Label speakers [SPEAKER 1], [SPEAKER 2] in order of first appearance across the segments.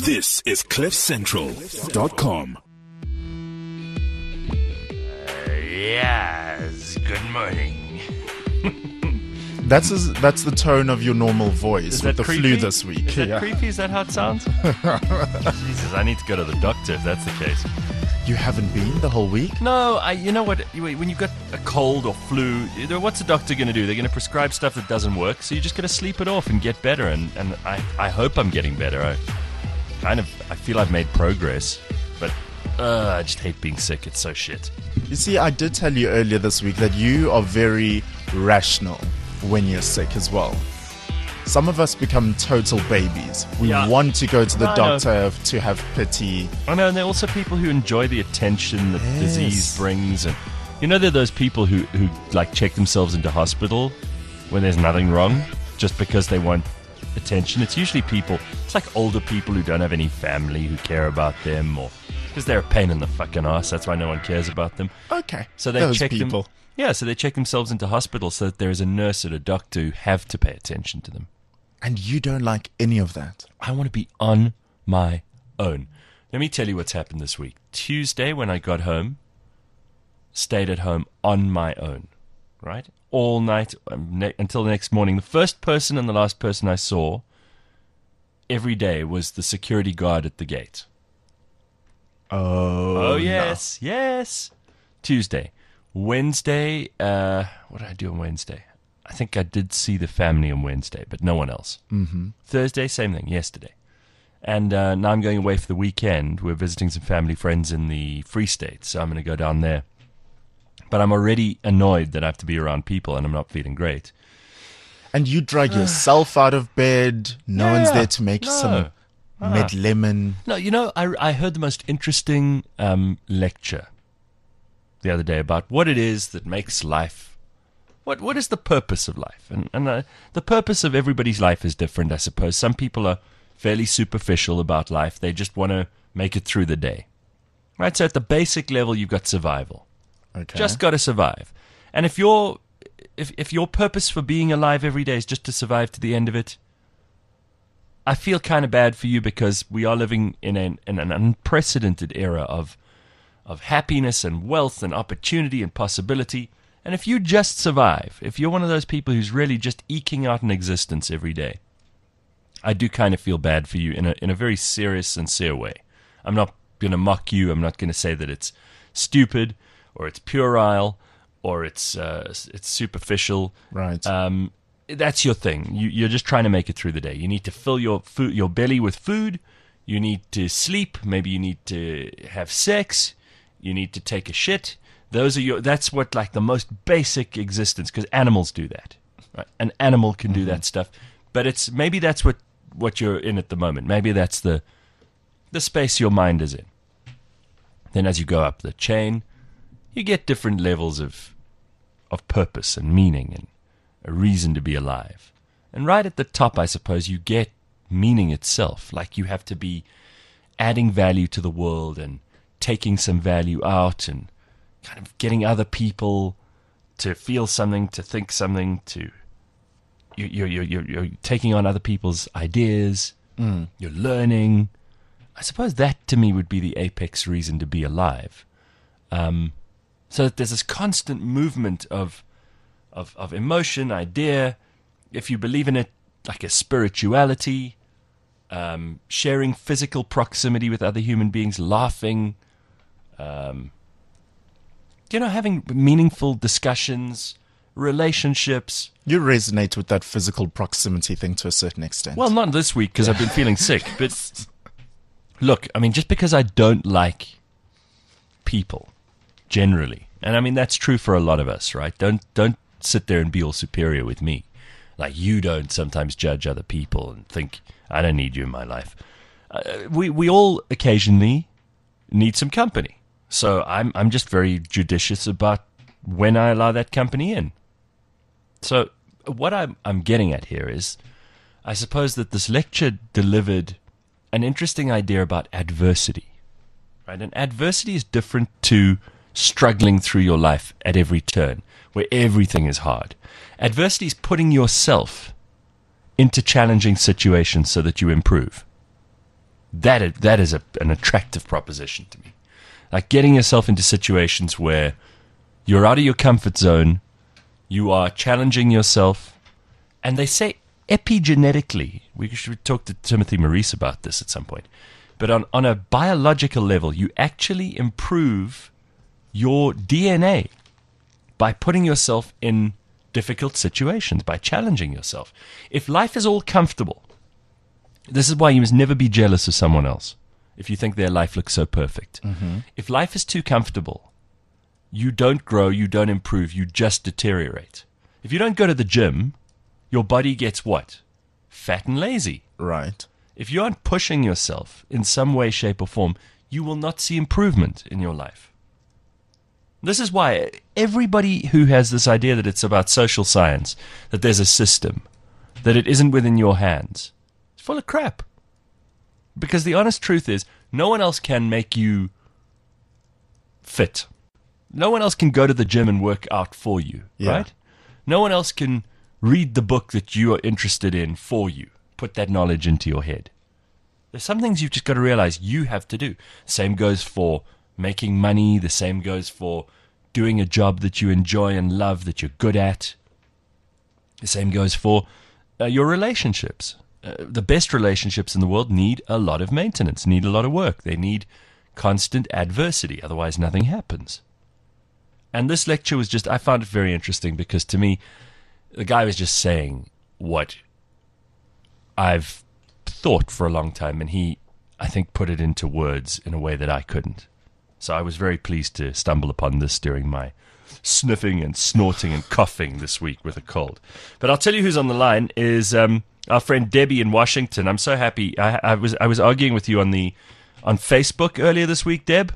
[SPEAKER 1] This is CliffCentral.com.
[SPEAKER 2] Yes, good morning.
[SPEAKER 3] That's the tone of your normal voice with the
[SPEAKER 2] creepy?
[SPEAKER 3] flu this week.
[SPEAKER 2] Is that creepy? Is that how it sounds? Jesus, I need to go to the doctor if that's the case.
[SPEAKER 3] You haven't been the whole week?
[SPEAKER 2] No, you know what? When you've got a cold or flu, what's the doctor going to do? They're going to prescribe stuff that doesn't work, so you just got to sleep it off and get better. And I hope I'm getting better. I feel I've made progress, but I just hate being sick. It's so shit.
[SPEAKER 3] You see, I did tell you earlier this week that you are very rational when you're sick as well. Some of us become total babies. We want to go to the doctor to have pity.
[SPEAKER 2] I know, and there are also people who enjoy the attention that disease brings. And there are those people who like check themselves into hospital when there's nothing wrong just because they want attention. It's usually it's like older people who don't have any family who care about them, or because they're a pain in the fucking ass. That's why no one cares about them.
[SPEAKER 3] Okay.
[SPEAKER 2] So they check people. So they check themselves into hospital so that there is a nurse or a doctor who have to pay attention to them.
[SPEAKER 3] And you don't like any of that.
[SPEAKER 2] I want to be on my own. Let me tell you what's happened this week. Tuesday, when I got home, stayed at home on my own, right? All night until the next morning. The first person and the last person I saw every day was the security guard at the gate.
[SPEAKER 3] Oh,
[SPEAKER 2] yes, yes. Tuesday. Wednesday, what did I do on Wednesday? I think I did see the family on Wednesday, but no one else.
[SPEAKER 3] Mm-hmm.
[SPEAKER 2] Thursday, same thing, yesterday. And now I'm going away for the weekend. We're visiting some family friends in the Free State, so I'm going to go down there. But I'm already annoyed that I have to be around people, and I'm not feeling great.
[SPEAKER 3] And you drag yourself out of bed. No one's there to make some mid lemon.
[SPEAKER 2] No, I heard the most interesting lecture the other day about what it is that makes life. What is the purpose of life? And the purpose of everybody's life is different, I suppose. Some people are fairly superficial about life. They just want to make it through the day. Right? So at the basic level, you've got survival.
[SPEAKER 3] Okay.
[SPEAKER 2] Just got to survive. And if your purpose for being alive every day is just to survive to the end of it, I feel kind of bad for you, because we are living in an unprecedented era of happiness and wealth and opportunity and possibility. And if you just survive, if you're one of those people who's really just eking out an existence every day, I do kind of feel bad for you in a very serious, sincere way. I'm not going to mock you. I'm not going to say that it's stupid or it's puerile or it's superficial.
[SPEAKER 3] Right.
[SPEAKER 2] That's your thing. You're just trying to make it through the day. You need to fill your belly with food. You need to sleep. Maybe you need to have sex. You need to take a shit. That's what, like, the most basic existence, because animals do that. Right? An animal can do that stuff, but maybe that's what you're in at the moment. Maybe that's the space your mind is in. Then as you go up the chain, you get different levels of purpose and meaning and a reason to be alive. And right at the top, I suppose, you get meaning itself. Like, you have to be adding value to the world and taking some value out and kind of getting other people to feel something, to think something, you're taking on other people's ideas, you're learning. I suppose that to me would be the apex reason to be alive. So that there's this constant movement of emotion, idea, if you believe in it, like a spirituality, sharing physical proximity with other human beings, laughing, having meaningful discussions, relationships.
[SPEAKER 3] You resonate with that physical proximity thing to a certain extent.
[SPEAKER 2] Well, not this week, because I've been feeling sick. But look, I mean, just because I don't like people, generally, and I mean, that's true for a lot of us, right? Don't sit there and be all superior with me. Like, you don't sometimes judge other people and think, I don't need you in my life. We all occasionally need some company. So I'm just very judicious about when I allow that company in. So what I'm getting at here is, I suppose that this lecture delivered an interesting idea about adversity. Right? And adversity is different to struggling through your life at every turn, where everything is hard. Adversity is putting yourself into challenging situations so that you improve. That is an attractive proposition to me. Like getting yourself into situations where you're out of your comfort zone, you are challenging yourself, and they say epigenetically, we should talk to Timothy Maurice about this at some point, but on a biological level, you actually improve your DNA by putting yourself in difficult situations, by challenging yourself. If life is all comfortable, this is why you must never be jealous of someone else if you think their life looks so perfect. If life is too comfortable, you don't grow, you don't improve, you just deteriorate. If you don't go to the gym, your body gets what? Fat and lazy.
[SPEAKER 3] Right.
[SPEAKER 2] If you aren't pushing yourself in some way, shape, or form, you will not see improvement in your life. This is why everybody who has this idea that it's about social science, that there's a system, that it isn't within your hands, it's full of crap. Because the honest truth is, no one else can make you fit. No one else can go to the gym and work out for you, right? No one else can read the book that you are interested in for you, put that knowledge into your head. There's some things you've just got to realize you have to do. Same goes for making money. The same goes for doing a job that you enjoy and love, that you're good at. The same goes for your relationships. The best relationships in the world need a lot of maintenance, need a lot of work. They need constant adversity. Otherwise, nothing happens. And this lecture was just, I found it very interesting because to me, the guy was just saying what I've thought for a long time, and he, I think, put it into words in a way that I couldn't. So I was very pleased to stumble upon this during my sniffing and snorting and coughing this week with a cold. But I'll tell you who's on the line is our friend Debbie in Washington. I'm so happy. I was arguing with you on Facebook earlier this week, Deb.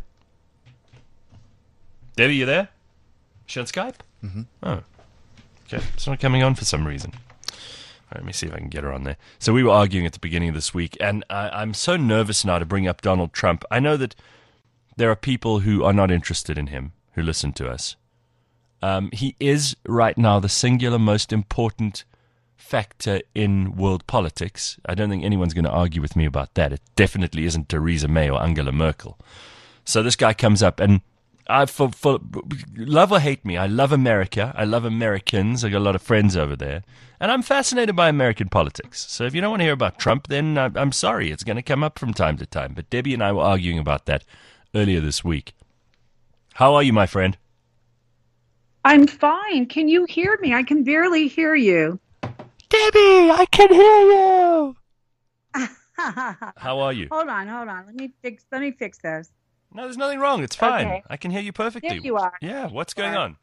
[SPEAKER 2] Debbie, you there? Is she on Skype?
[SPEAKER 3] Mm-hmm.
[SPEAKER 2] Oh, okay. It's not coming on for some reason. All right, let me see if I can get her on there. So we were arguing at the beginning of this week, and I'm so nervous now to bring up Donald Trump. I know that there are people who are not interested in him who listen to us. He is right now the singular most important factor in world politics. I don't think anyone's going to argue with me about that. It definitely isn't Theresa May or Angela Merkel. So this guy comes up, and for love or hate me, I love America. I love Americans. I got a lot of friends over there. And I'm fascinated by American politics. So if you don't want to hear about Trump, then I'm sorry. It's going to come up from time to time. But Debbie and I were arguing about that earlier this week. How are you, my friend?
[SPEAKER 4] I'm fine. Can you hear me? I can barely hear you.
[SPEAKER 2] Debbie, I can hear you. How are you?
[SPEAKER 4] Hold on. Let me fix this.
[SPEAKER 2] No, there's nothing wrong. It's fine.
[SPEAKER 4] Okay.
[SPEAKER 2] I can hear you perfectly.
[SPEAKER 4] There you are.
[SPEAKER 2] Yeah, what's going on?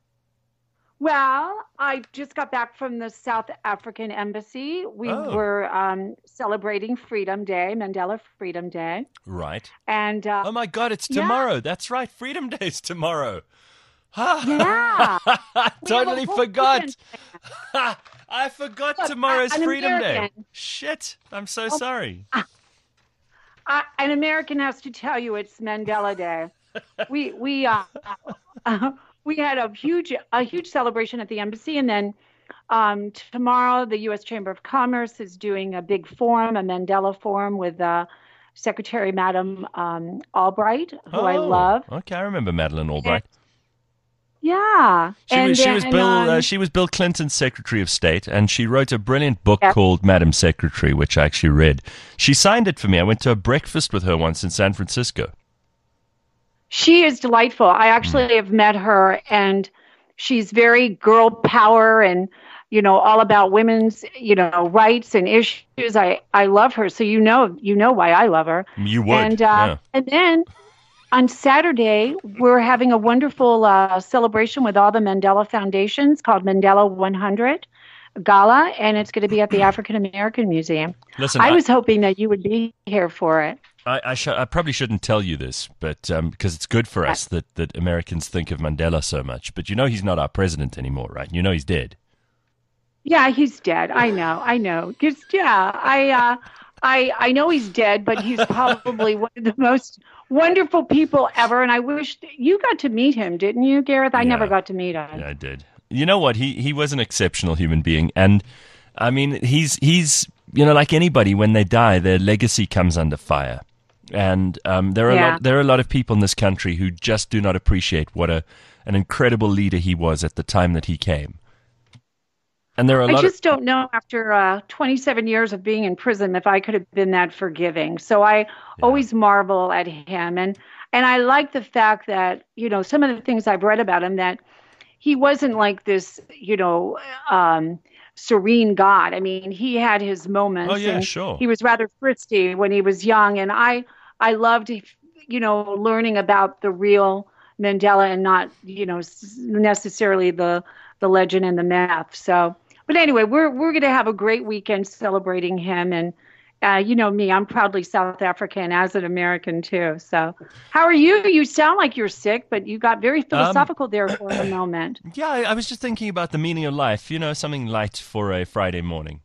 [SPEAKER 4] Well, I just got back from the South African Embassy. We were celebrating Freedom Day, Mandela Freedom Day.
[SPEAKER 2] Right.
[SPEAKER 4] And
[SPEAKER 2] oh my God, it's tomorrow.
[SPEAKER 4] Yeah.
[SPEAKER 2] That's right. Freedom Day's tomorrow.
[SPEAKER 4] Yeah.
[SPEAKER 2] I totally forgot. I forgot tomorrow's Freedom Day. Shit. I'm so sorry.
[SPEAKER 4] An American has to tell you it's Mandela Day. We had a huge celebration at the embassy, and then tomorrow the U.S. Chamber of Commerce is doing a big forum, a Mandela Forum with Secretary Madam Albright, who I love.
[SPEAKER 2] Okay, I remember Madeleine Albright.
[SPEAKER 4] Yeah,
[SPEAKER 2] she was Bill Clinton's Secretary of State, and she wrote a brilliant book called Madam Secretary, which I actually read. She signed it for me. I went to a breakfast with her once in San Francisco.
[SPEAKER 4] She is delightful. I actually have met her, and she's very girl power and, all about women's, rights and issues. I love her. So you know why I love her.
[SPEAKER 2] You would.
[SPEAKER 4] And then on Saturday, we're having a wonderful celebration with all the Mandela Foundations called Mandela 100 Gala, and it's going to be at the African American Museum.
[SPEAKER 2] Listen,
[SPEAKER 4] I was hoping that you would be here for it.
[SPEAKER 2] I probably shouldn't tell you this, but because it's good for us that Americans think of Mandela so much. But he's not our president anymore, right? He's dead.
[SPEAKER 4] Yeah, he's dead. I know. I know he's dead, but he's probably one of the most wonderful people ever. And I wish you got to meet him, didn't you, Gareth? I never got to meet him.
[SPEAKER 2] Yeah, I did. You know what? He was an exceptional human being, and I mean he's like anybody, when they die, their legacy comes under fire. And there are a lot of people in this country who just do not appreciate what an incredible leader he was at the time that he came. And there are
[SPEAKER 4] I just don't know after 27 years of being in prison if I could have been that forgiving. So I always marvel at him. And I like the fact that, some of the things I've read about him, that he wasn't like this, serene God. I mean, he had his moments.
[SPEAKER 2] Oh, yeah, sure.
[SPEAKER 4] He was rather frisky when he was young. And I loved, learning about the real Mandela and not, necessarily the legend and the myth. So, but anyway, we're going to have a great weekend celebrating him. And me, I'm proudly South African as an American too. So how are you? You sound like you're sick, but you got very philosophical there for a moment.
[SPEAKER 2] Yeah, I was just thinking about the meaning of life, something light for a Friday morning.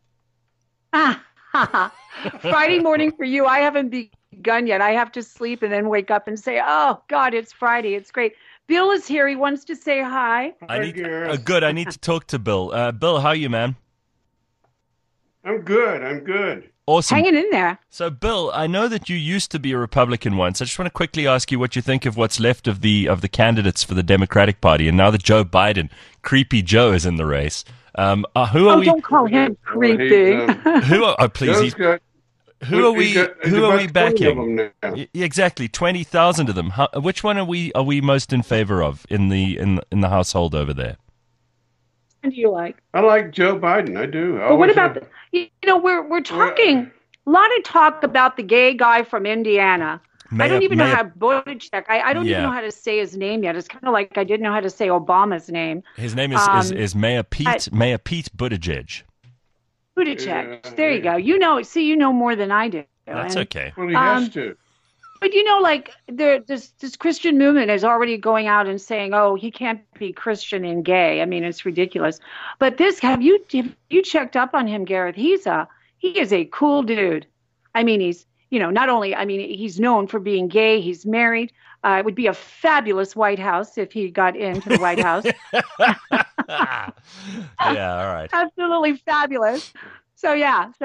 [SPEAKER 4] Friday morning for you. I haven't begun yet. I have to sleep and then wake up and say, oh God, it's Friday. It's great. Bill is here. He wants to say hi.
[SPEAKER 2] Good. I need to talk to Bill. Bill, how are you, man?
[SPEAKER 5] I'm good.
[SPEAKER 2] Awesome.
[SPEAKER 4] Hanging in there.
[SPEAKER 2] So, Bill, I know that you used to be a Republican once. I just want to quickly ask you what you think of what's left of the candidates for the Democratic Party. And now that Joe Biden, Creepy Joe, is in the race, who are we?
[SPEAKER 4] Don't call him creepy.
[SPEAKER 2] Please. Who are we backing? Exactly, 20,000 of them. Which one are we most in favor of in the household over there?
[SPEAKER 4] Who do you like?
[SPEAKER 5] I like Joe Biden. I do.
[SPEAKER 4] But what about we're talking a lot of talk about the gay guy from Indiana. I don't even know how Buttigieg. I don't even know how to say his name yet. It's kind of like I didn't know how to say Obama's name.
[SPEAKER 2] His name is Mayor Pete Buttigieg.
[SPEAKER 4] Buttigieg. There you go. You know more than I do.
[SPEAKER 2] That's okay.
[SPEAKER 5] Well, he has to.
[SPEAKER 4] But this Christian movement is already going out and saying, "Oh, he can't be Christian and gay." I mean, it's ridiculous. But have you checked up on him, Gareth? He is a cool dude. I mean, he's not only. I mean, he's known for being gay. He's married. It would be a fabulous White House if he got into the White House.
[SPEAKER 2] Yeah, all right.
[SPEAKER 4] Absolutely fabulous. So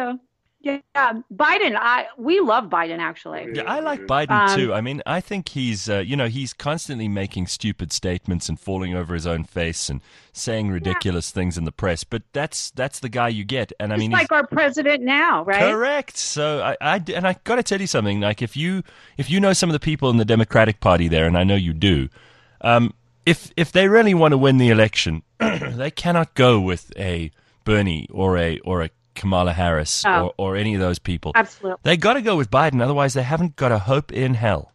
[SPEAKER 4] Biden. We love Biden, actually.
[SPEAKER 2] Yeah, I like Biden too. I mean, I think he's he's constantly making stupid statements and falling over his own face and saying ridiculous things in the press. But that's the guy you get. And I mean,
[SPEAKER 4] he's like our president now, right?
[SPEAKER 2] Correct. So I got to tell you something. Like if you know some of the people in the Democratic Party there, and I know you do, if they really want to win the election, they cannot go with a Bernie or a Kamala Harris or any of those people.
[SPEAKER 4] Absolutely.
[SPEAKER 2] They got to go with Biden, otherwise they haven't got a hope in hell.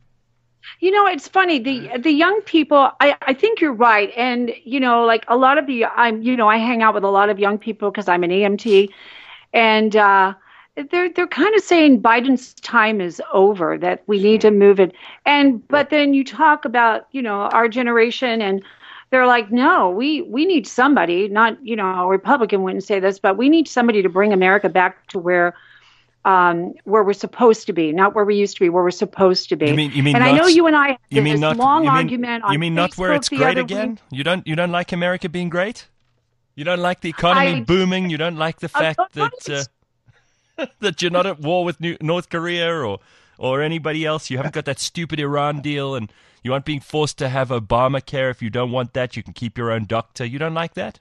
[SPEAKER 4] It's funny, the young people, I think you're right. And, like a lot of I hang out with a lot of young people because I'm an EMT, and they're kind of saying Biden's time is over, that we need to move it. But then you talk about, our generation, and they're like, no, we need somebody, not, a Republican wouldn't say this, but we need somebody to bring America back to where we're supposed to be, not where we used to be, where we're supposed to be.
[SPEAKER 2] You mean
[SPEAKER 4] and
[SPEAKER 2] not,
[SPEAKER 4] I know you and I had
[SPEAKER 2] you mean
[SPEAKER 4] this
[SPEAKER 2] not,
[SPEAKER 4] long
[SPEAKER 2] you mean,
[SPEAKER 4] argument on
[SPEAKER 2] You mean not
[SPEAKER 4] Facebook
[SPEAKER 2] where it's
[SPEAKER 4] the
[SPEAKER 2] great
[SPEAKER 4] other
[SPEAKER 2] again?
[SPEAKER 4] week.
[SPEAKER 2] You don't like America being great? You don't like the economy booming? You don't like the fact that that you're not at war with North Korea or anybody else? You haven't got that stupid Iran deal, and you aren't being forced to have Obamacare. If you don't want that, you can keep your own doctor. You don't like that?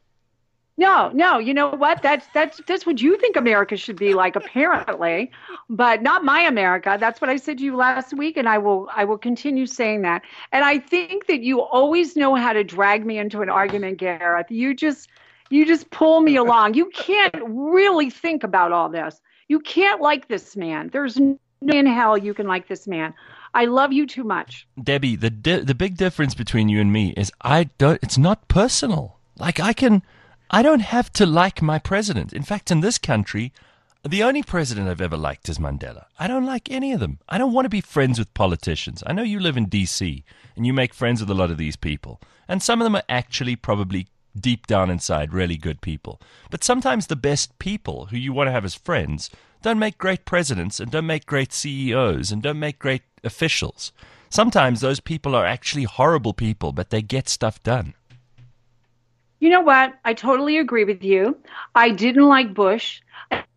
[SPEAKER 4] No. You know what? That's what you think America should be like, apparently, but not my America. That's what I said to you last week, and I will continue saying that. And I think that you always know how to drag me into an argument, Gareth. You just pull me along. You can't really think about all this. You can't like this man. There's no way in hell you can like this man. I love you too much.
[SPEAKER 2] Debbie, the big difference between you and me is it's not personal. Like I don't have to like my president. In fact, in this country, the only president I've ever liked is Mandela. I don't like any of them. I don't want to be friends with politicians. I know you live in D.C. and you make friends with a lot of these people. And some of them are actually probably deep down inside really good people. But sometimes the best people who you want to have as friends don't make great presidents and don't make great CEOs and don't make great officials. Sometimes those people are actually horrible people, but they get stuff done. You
[SPEAKER 4] know what? I totally agree with you. I didn't like Bush.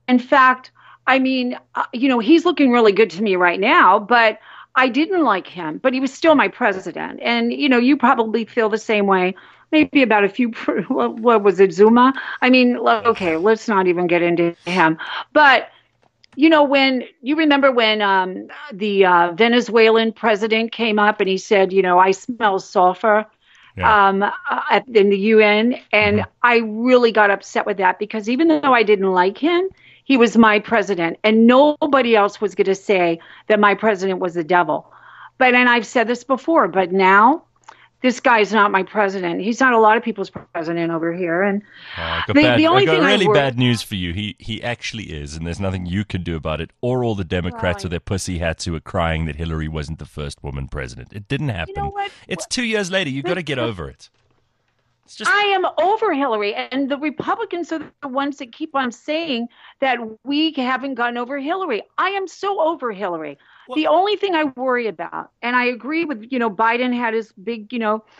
[SPEAKER 4] in fact, I mean, he's looking really good to me right now, but I didn't like him, but he was still my president. And, you probably feel the same way, maybe about a few, what was it, Zuma? I mean, okay, let's not even get into him. But, when you remember when the Venezuelan president came up and he said, I smell sulfur. Yeah. In the UN, and I really got upset with that because even though I didn't like him, he was my president, and nobody else was going to say that my president was the devil. And I've said this before, but now this guy's not my president. He's not a lot of people's president over here. And
[SPEAKER 2] the only thing really bad news for you. He actually is, and there's nothing you can do about it, or all the Democrats with their pussy hats who are crying that Hillary wasn't the first woman president. It didn't happen. You know what? It's 2 years later. You've got to get over it.
[SPEAKER 4] I am over Hillary, and the Republicans are the ones that keep on saying that we haven't gotten over Hillary. I am so over Hillary. Well, the only thing I worry about, and I agree with, Biden had his big,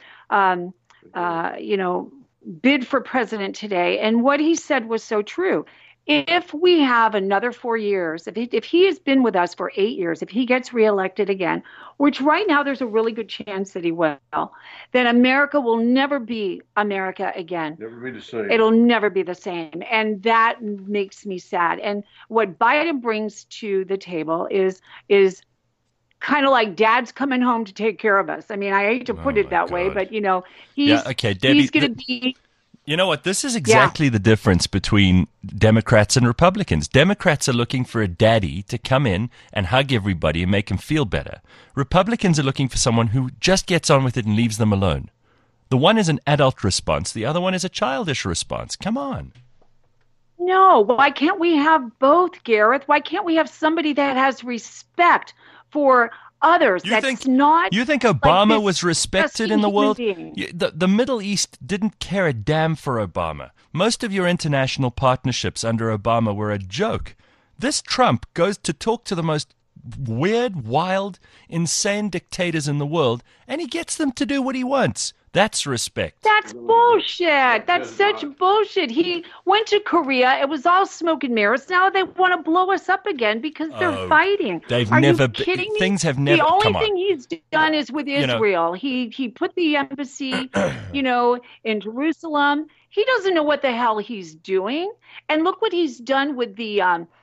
[SPEAKER 4] bid for president today, and what he said was so true. If we have another 4 years, if he has been with us for 8 years, if he gets reelected again, which right now there's a really good chance that he will, then America will never be America again.
[SPEAKER 5] Never be the same.
[SPEAKER 4] It'll never be the same. And that makes me sad. And what Biden brings to the table is kind of like dad's coming home to take care of us. I mean, I hate to put it that way, but,
[SPEAKER 2] Debbie,
[SPEAKER 4] he's going to be...
[SPEAKER 2] You know what? This is exactly the difference between Democrats and Republicans. Democrats are looking for a daddy to come in and hug everybody and make them feel better. Republicans are looking for someone who just gets on with it and leaves them alone. The one is an adult response. The other one is a childish response. Come on.
[SPEAKER 4] No, why can't we have both, Gareth? Why can't we have somebody that has respect for others? You think
[SPEAKER 2] Obama
[SPEAKER 4] like
[SPEAKER 2] was respected in the world? The Middle East didn't care a damn for Obama. Most of your international partnerships under Obama were a joke. This Trump goes to talk to the most weird, wild, insane dictators in the world, and he gets them to do what he wants. That's respect.
[SPEAKER 4] That's bullshit. That's such bullshit. He went to Korea. It was all smoke and mirrors. Now they want to blow us up again because they're fighting. Are you kidding me?
[SPEAKER 2] Things have never.
[SPEAKER 4] The only thing he's done is with Israel. He put the embassy, in Jerusalem. He doesn't know what the hell he's doing. And look what he's done with the,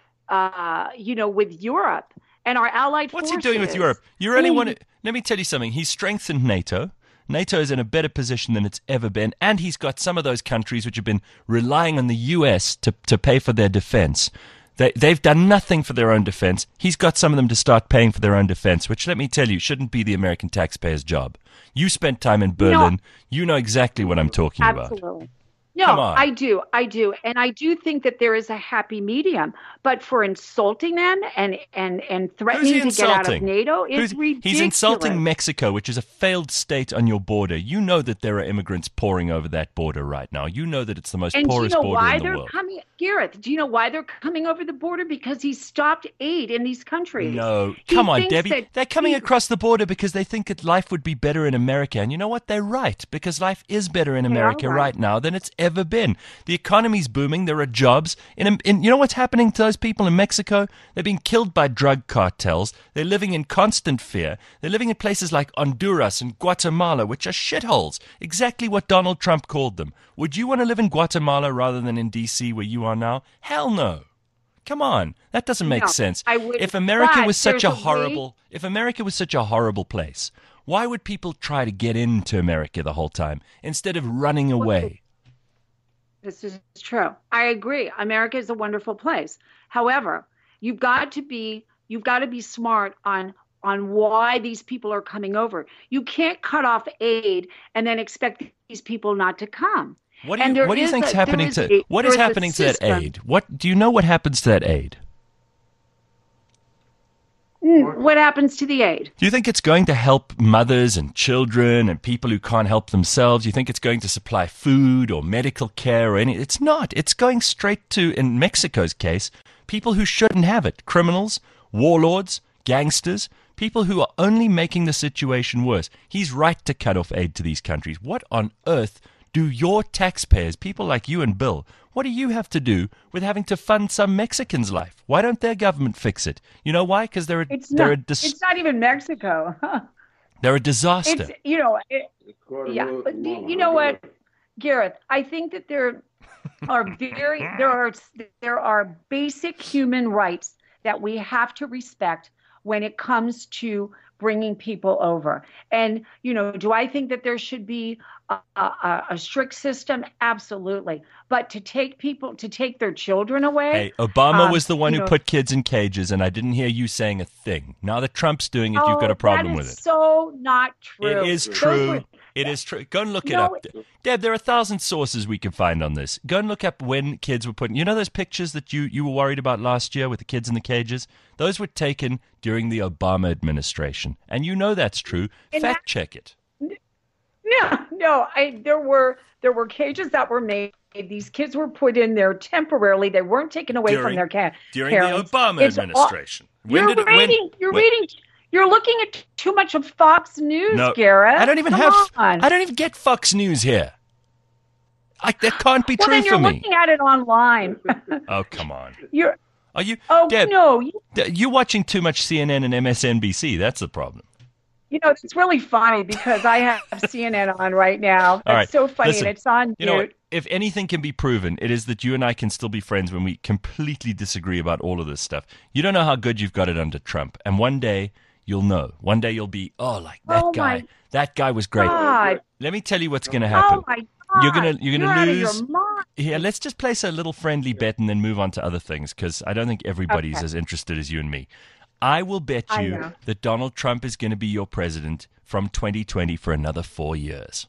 [SPEAKER 4] with Europe and our allied forces.
[SPEAKER 2] What's he doing with Europe? Let me tell you something. He's strengthened NATO. NATO is in a better position than it's ever been, and he's got some of those countries which have been relying on the U.S. to pay for their defense. They've done nothing for their own defense. He's got some of them to start paying for their own defense, which, let me tell you, shouldn't be the American taxpayer's job. You spent time in Berlin. No. You know exactly what I'm talking about.
[SPEAKER 4] Absolutely. No, I do. And I do think that there is a happy medium. But for insulting them and threatening to get out of NATO is ridiculous.
[SPEAKER 2] He's insulting Mexico, which is a failed state on your border. You know that there are immigrants pouring over that border right now. You know that it's the most porous border in the world.
[SPEAKER 4] Gareth, do you know why they're coming over the border? Because he stopped aid in these countries.
[SPEAKER 2] No, come on, Debbie. They're coming across the border because they think that life would be better in America. And you know what? They're right, because life is better in America right now than it's ever been. The economy's booming. There are jobs. You know what's happening to those people in Mexico? They're being killed by drug cartels. They're living in constant fear. They're living in places like Honduras and Guatemala, which are shitholes. Exactly what Donald Trump called them. Would you want to live in Guatemala rather than in D.C. where you are now? Hell no. Come on. That doesn't make sense. If America was such a horrible place, why would people try to get into America the whole time instead of running away?
[SPEAKER 4] This is true. I agree. America is a wonderful place. However, you've got to be smart on why these people are coming over. You can't cut off aid and then expect these people not to come.
[SPEAKER 2] What do you think is happening to that aid? What do you know what happens to that aid?
[SPEAKER 4] What happens to the aid?
[SPEAKER 2] Do you think it's going to help mothers and children and people who can't help themselves? Do you think it's going to supply food or medical care or anything? It's not. It's going straight to, in Mexico's case, people who shouldn't have it. Criminals, warlords, gangsters, people who are only making the situation worse. He's right to cut off aid to these countries. What on earth do your taxpayers, people like you and Bill, what do you have to do with having to fund some Mexican's life? Why don't their government fix it? You know why? Because
[SPEAKER 4] It's not even Mexico.
[SPEAKER 2] they're a disaster.
[SPEAKER 4] It's, yeah. But you know what, Gareth? I think that there are basic human rights that we have to respect when it comes to bringing people over. And, do I think that there should be a strict system? Absolutely. But to take their children away.
[SPEAKER 2] Hey, Obama was the one who put kids in cages, and I didn't hear you saying a thing. Now that Trump's doing it, you've got a problem with it.
[SPEAKER 4] That is so not true.
[SPEAKER 2] It is true. It is true. Go and look it up. Deb, there are 1,000 sources we can find on this. Go and look up when kids were put in. You know those pictures that you were worried about last year with the kids in the cages? Those were taken during the Obama administration. And you know that's true. Fact check it.
[SPEAKER 4] No. There were cages that were made. These kids were put in there temporarily. They weren't taken away from their parents.
[SPEAKER 2] During the Obama administration.
[SPEAKER 4] You're looking at too much of Fox News, Gareth.
[SPEAKER 2] I don't even get Fox News here. That can't be true for me.
[SPEAKER 4] Well, then you're looking at it online.
[SPEAKER 2] Oh, come on.
[SPEAKER 4] Are you?
[SPEAKER 2] Deb,
[SPEAKER 4] no.
[SPEAKER 2] You're watching too much CNN and MSNBC. That's the problem.
[SPEAKER 4] It's really funny because I have CNN on right now. It's so funny,
[SPEAKER 2] listen,
[SPEAKER 4] and it's on mute.
[SPEAKER 2] You know what? If anything can be proven, it is that you and I can still be friends when we completely disagree about all of this stuff. You don't know how good you've got it under Trump. And one day, you'll know. One day you'll be, that guy. That guy was great.
[SPEAKER 4] God.
[SPEAKER 2] Let me tell you what's going to happen.
[SPEAKER 4] Oh, my God.
[SPEAKER 2] You're gonna lose.
[SPEAKER 4] Out of your mind.
[SPEAKER 2] Yeah, let's just place a little friendly bet and then move on to other things because I don't think everybody's as interested as you and me. I will bet you that Donald Trump is going to be your president from 2020 for another 4 years.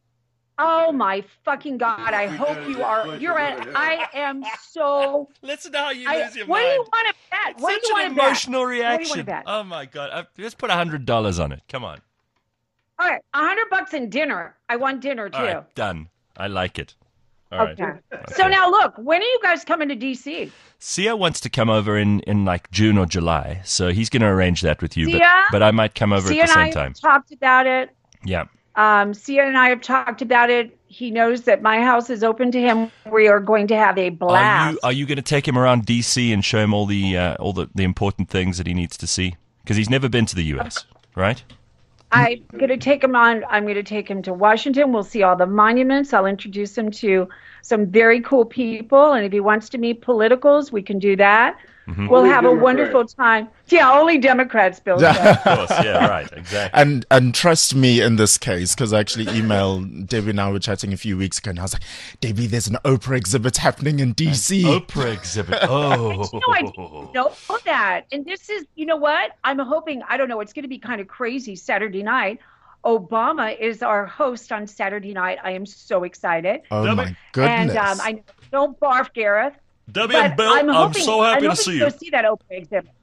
[SPEAKER 4] Oh my fucking God! I hope you are. I am so.
[SPEAKER 2] Listen to how you lose your mind.
[SPEAKER 4] What do you want to bet? What
[SPEAKER 2] Such
[SPEAKER 4] do you want
[SPEAKER 2] an
[SPEAKER 4] to bet?
[SPEAKER 2] emotional reaction.
[SPEAKER 4] What do you want to bet?
[SPEAKER 2] Oh my God! Let's put $100 on it. Come on.
[SPEAKER 4] All right, $100 and dinner. I want dinner too.
[SPEAKER 2] All right, done. I like it. All right.
[SPEAKER 4] Okay. So now look, when are you guys coming to DC?
[SPEAKER 2] Sia wants to come over in like June or July, so he's going to arrange that with you.
[SPEAKER 4] Sia?
[SPEAKER 2] But I might come over
[SPEAKER 4] Sia
[SPEAKER 2] at the same
[SPEAKER 4] and I
[SPEAKER 2] time.
[SPEAKER 4] talked about it.
[SPEAKER 2] Yeah.
[SPEAKER 4] Sia and I have talked about it. He knows that my house is open to him. We are going to have a blast.
[SPEAKER 2] Are you going to take him around DC and show him all the important things that he needs to see? Because he's never been to the U.S., right?
[SPEAKER 4] I'm going to take him to Washington. We'll see all the monuments. I'll introduce him to some very cool people. And if he wants to meet politicals, we can do that. Mm-hmm. We'll have a wonderful time. Yeah, only Democrats, Bill said.
[SPEAKER 2] Of course, yeah, right, exactly.
[SPEAKER 3] And trust me in this case, because I actually emailed Debbie and I were chatting a few weeks ago, and I was like, Debbie, there's an Oprah exhibit happening in DC.
[SPEAKER 2] An Oprah exhibit. Oh.
[SPEAKER 4] I didn't know that. And this is, you know what? I'm hoping, I don't know, it's going to be kind of crazy Saturday night. Obama is our host on Saturday night. I am so excited.
[SPEAKER 3] Oh, my goodness.
[SPEAKER 4] And I don't barf, Gareth.
[SPEAKER 2] Debbie and Bill, I'm so happy to see you.
[SPEAKER 4] I'm hoping to see that Oprah exhibit.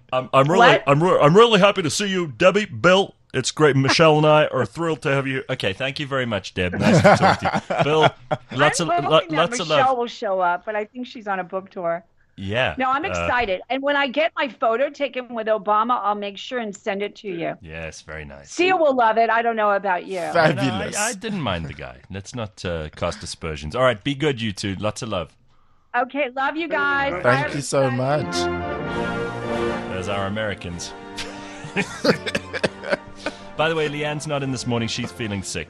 [SPEAKER 2] I'm really happy to see you, Debbie, Bill. It's great. Michelle and I are thrilled to have you. Okay, thank you very much, Deb. Nice to talk to you, Bill. Lots of love.
[SPEAKER 4] Michelle will show up, but I think she's on a book tour.
[SPEAKER 2] Yeah.
[SPEAKER 4] No, I'm excited. And when I get my photo taken with Obama, I'll make sure and send it to you.
[SPEAKER 2] Yes, very nice.
[SPEAKER 4] Sia will love it. I don't know about you.
[SPEAKER 3] Fabulous.
[SPEAKER 2] I didn't mind the guy. Let's not cast aspersions. All right, be good, you two. Lots of love.
[SPEAKER 4] Okay, love you guys.
[SPEAKER 3] Thank you so much.
[SPEAKER 2] There's our Americans. By the way, Leanne's not in this morning. She's feeling sick.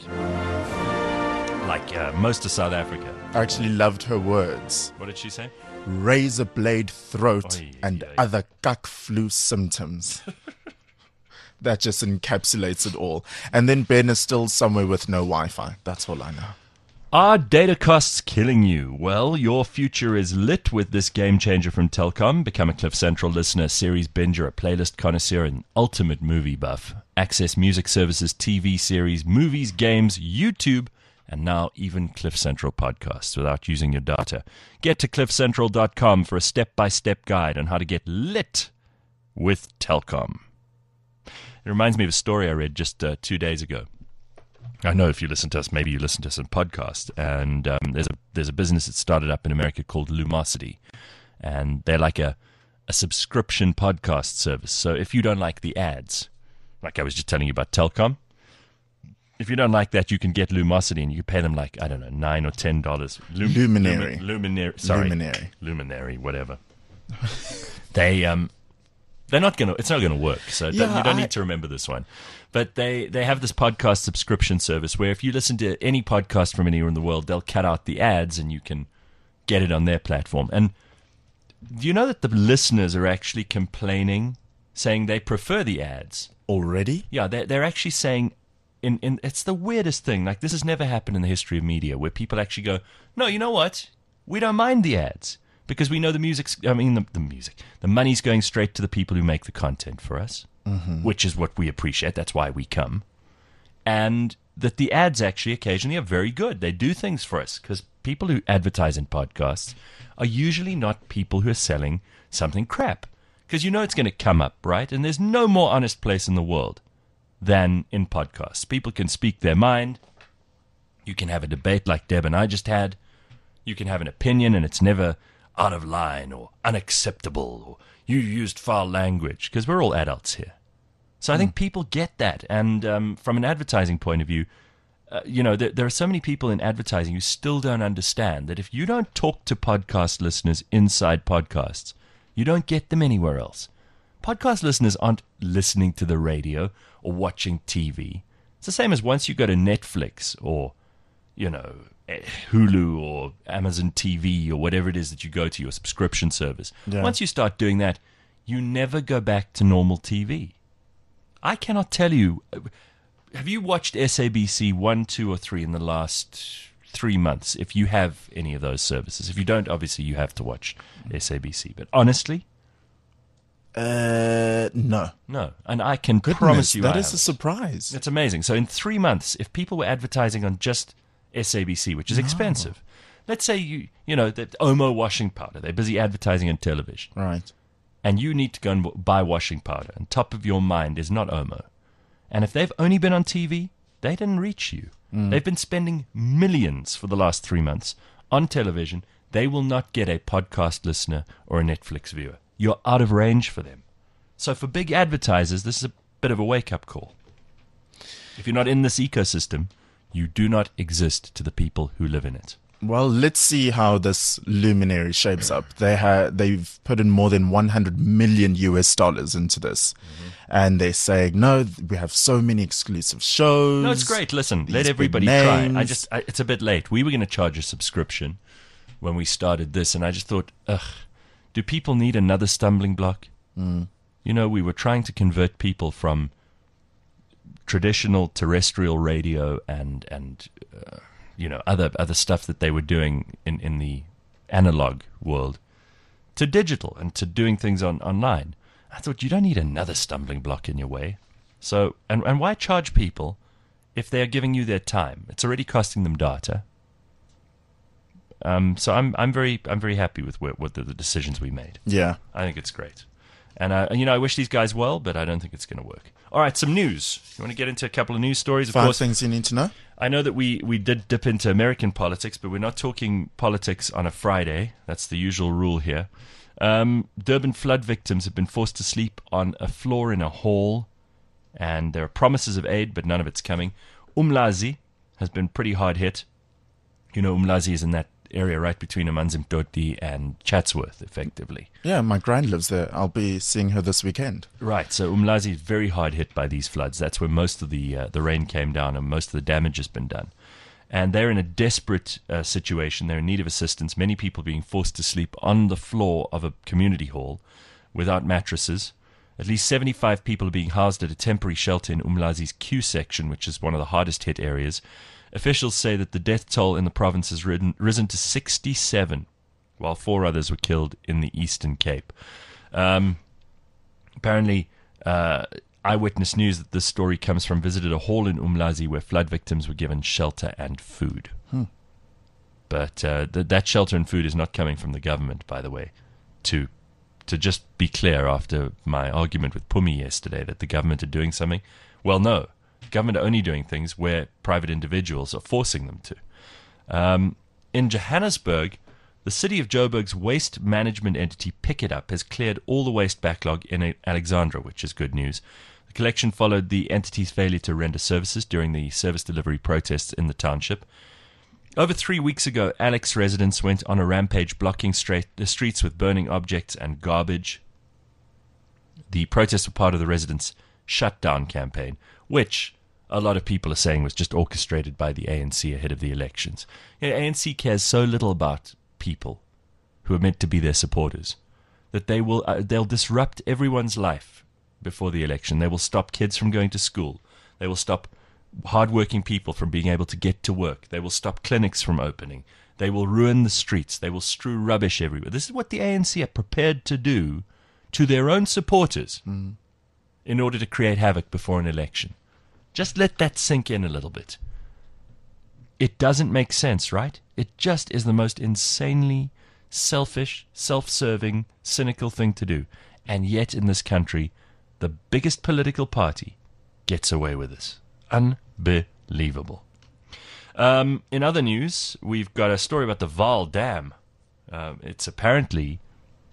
[SPEAKER 2] Like most of South Africa.
[SPEAKER 3] I actually loved her words.
[SPEAKER 2] What did she say?
[SPEAKER 3] Razor blade throat and
[SPEAKER 2] oy.
[SPEAKER 3] other cuck flu symptoms. That just encapsulates it all. And then Ben is still somewhere with no Wi-Fi. That's all I know.
[SPEAKER 2] Are data costs killing you? Well, your future is lit with this game changer from Telkom. Become a Cliff Central listener, series binger, a playlist connoisseur, and ultimate movie buff. Access music services, TV series, movies, games, YouTube, and now even Cliff Central podcasts without using your data. Get to cliffcentral.com for a step-by-step guide on how to get lit with Telkom. It reminds me of a story I read just 2 days ago. I know if you listen to us, maybe you listen to us on podcast. And there's a business that started up in America called Lumosity. And they're like a subscription podcast service. So if you don't like the ads, like I was just telling you about Telkom, if you don't like that, you can get Lumosity, and you pay them like, I don't know, $9 or $10.
[SPEAKER 3] Luminary.
[SPEAKER 2] Luminary. Sorry. Luminary, whatever. They're not gonna. It's not gonna work. So you don't need to remember this one. But they have this podcast subscription service where if you listen to any podcast from anywhere in the world, they'll cut out the ads and you can get it on their platform. And do you know that the listeners are actually complaining, saying they prefer the ads
[SPEAKER 3] Already?
[SPEAKER 2] Yeah, they're actually saying. It's the weirdest thing. Like, this has never happened in the history of media, where people actually go, no, you know what? We don't mind the ads because we know the money's going straight to the people who make the content for us, which is what we appreciate. That's why we come. And that the ads actually occasionally are very good. They do things for us because people who advertise in podcasts are usually not people who are selling something crap, because you know it's going to come up, right? And there's no more honest place in the world than in podcasts. People can speak their mind. You can have a debate like Deb and I just had. You can have an opinion and it's never out of line or unacceptable or you used foul language, because we're all adults here. So I think people get that. And from an advertising point of view, there are so many people in advertising who still don't understand that if you don't talk to podcast listeners inside podcasts, you don't get them anywhere else. Podcast listeners aren't listening to the radio or watching TV. It's the same as once you go to Netflix or, Hulu or Amazon TV or whatever it is that you go to, your subscription service. Yeah. Once you start doing that, you never go back to normal TV. I cannot tell you. Have you watched SABC 1, 2, or 3 in the last 3 months? If you have any of those services. If you don't, obviously you have to watch SABC. But honestly...
[SPEAKER 3] No.
[SPEAKER 2] And I can promise you
[SPEAKER 3] that is a surprise.
[SPEAKER 2] It's amazing. So in 3 months, if people were advertising on just SABC, which is expensive, let's say that Omo washing powder, they're busy advertising on television.
[SPEAKER 3] Right.
[SPEAKER 2] And you need to go and buy washing powder, and top of your mind is not Omo. And if they've only been on TV, they didn't reach you. They've been spending millions for the last 3 months on television. They will not get a podcast listener or a Netflix viewer. You're out of range for them. So for big advertisers, this is a bit of a wake-up call. If you're not in this ecosystem, you do not exist to the people who live in it.
[SPEAKER 3] Well, let's see how this Luminary shapes up. They've put in more than $100 million into this. And they're saying, no, we have so many exclusive shows.
[SPEAKER 2] No, it's great. Listen, let everybody try. It's a bit late. We were going to charge a subscription when we started this, and I just thought, do people need another stumbling block? We were trying to convert people from traditional terrestrial radio and other stuff that they were doing in the analog world to digital and to doing things online. I thought, you don't need another stumbling block in your way. So, and why charge people if they are giving you their time? It's already costing them data. So I'm very happy with what the decisions we made.
[SPEAKER 3] Yeah,
[SPEAKER 2] I think it's great, and I wish these guys well, but I don't think it's going to work. All right, some news. You want to get into a couple of news stories? Of
[SPEAKER 3] 5
[SPEAKER 2] course,
[SPEAKER 3] things you need to know.
[SPEAKER 2] I know that we did dip into American politics, but we're not talking politics on a Friday. That's the usual rule here. Durban flood victims have been forced to sleep on a floor in a hall, and there are promises of aid, but none of it's coming. Umlazi has been pretty hard hit. Umlazi is in that area right between Amanzimtoti and Chatsworth, effectively.
[SPEAKER 3] Yeah, my grand lives there. I'll be seeing her this weekend.
[SPEAKER 2] Right, so Umlazi is very hard hit by these floods. That's where most of the rain came down and most of the damage has been done. And they're in a desperate situation. They're in need of assistance. Many people being forced to sleep on the floor of a community hall without mattresses. At least 75 people are being housed at a temporary shelter in Umlazi's Q section, which is one of the hardest hit areas. Officials say that the death toll in the province has risen to 67, while 4 others were killed in the Eastern Cape. Apparently, Eyewitness News that this story comes from visited a hall in Umlazi where flood victims were given shelter and food. But that shelter and food is not coming from the government, by the way. To just be clear, after my argument with Pumi yesterday that the government are doing something, well, no. Government are only doing things where private individuals are forcing them to. In Johannesburg, The city of Joburg's waste management entity, Pick It Up, has cleared all the waste backlog in Alexandra, which is good news. The collection followed the entity's failure to render services during the service delivery protests in the township. Over 3 weeks ago, Alex residents went on a rampage blocking the streets with burning objects and garbage. The protests were part of the residents' shutdown campaign, which a lot of people are saying was just orchestrated by the ANC ahead of the elections. ANC cares so little about people who are meant to be their supporters that they'll disrupt everyone's life before the election. They will stop kids from going to school. They will stop hardworking people from being able to get to work. They will stop clinics from opening. They will ruin the streets. They will strew rubbish everywhere. This is what the ANC are prepared to do to their own supporters in order to create havoc before an election. Just let that sink in a little bit. It doesn't make sense, right? It just is the most insanely selfish, self-serving, cynical thing to do. And yet in this country, the biggest political party gets away with this. Unbelievable. In other news, we've got a story about the Vaal Dam. It's apparently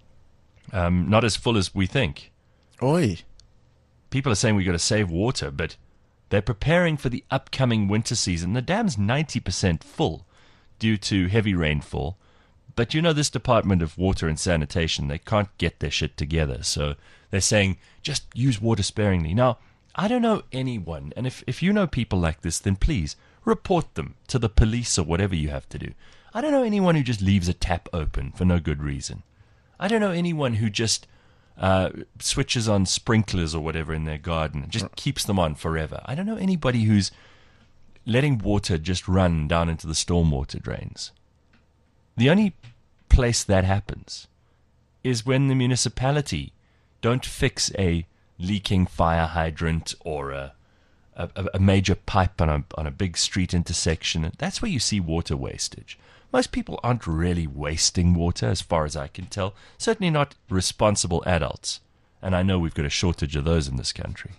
[SPEAKER 2] not as full as we think.
[SPEAKER 3] Oi.
[SPEAKER 2] People are saying we've got to save water, but they're preparing for the upcoming winter season. The dam's 90% full due to heavy rainfall. But you know, this Department of Water and Sanitation, they can't get their shit together. So they're saying, just use water sparingly. Now, I don't know anyone, and if you know people like this, then please report them to the police or whatever you have to do. I don't know anyone who just leaves a tap open for no good reason. I don't know anyone who just switches on sprinklers or whatever in their garden and just keeps them on forever. I don't know anybody who's letting water just run down into the stormwater drains. The only place that happens is when the municipality don't fix a leaking fire hydrant or a major pipe on a big street intersection. That's where you see water wastage. Most people aren't really wasting water, as far as I can tell. Certainly not responsible adults. And I know we've got a shortage of those in this country.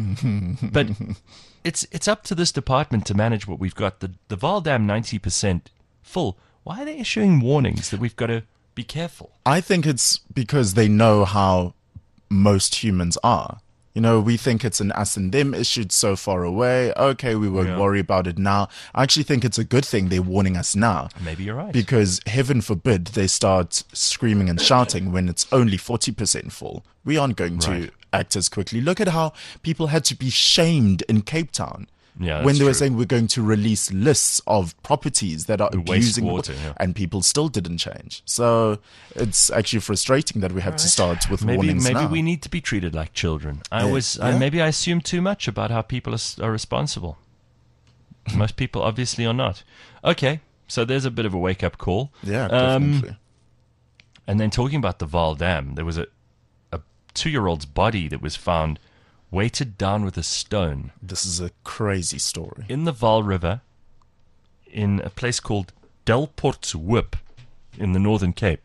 [SPEAKER 2] But it's up to this department to manage what we've got. The Vaal Dam 90% full. Why are they issuing warnings that we've got to be careful?
[SPEAKER 3] I think it's because they know how most humans are. You know, we think it's an us and them issue so far away. Okay, we won't worry about it now. I actually think it's a good thing they're warning us now.
[SPEAKER 2] Maybe you're right.
[SPEAKER 3] Because heaven forbid they start screaming and shouting when it's only 40% full. We aren't going to act as quickly. Look at how people had to be shamed in Cape Town.
[SPEAKER 2] Yeah,
[SPEAKER 3] when they were
[SPEAKER 2] true.
[SPEAKER 3] saying we're going to release lists of properties that are abusing
[SPEAKER 2] water,
[SPEAKER 3] and people still didn't change. So it's actually frustrating that we have to start with warnings now.
[SPEAKER 2] Maybe we need to be treated like children. Maybe I assume too much about how people are responsible. Most people obviously are not. Okay, so there's a bit of a wake-up call.
[SPEAKER 3] Yeah, definitely.
[SPEAKER 2] And then talking about the Vaal Dam, there was a 2-year-old's body that was found weighted down with a stone.
[SPEAKER 3] This is a crazy story.
[SPEAKER 2] In the Vaal River, in a place called Delportshoop in the Northern Cape.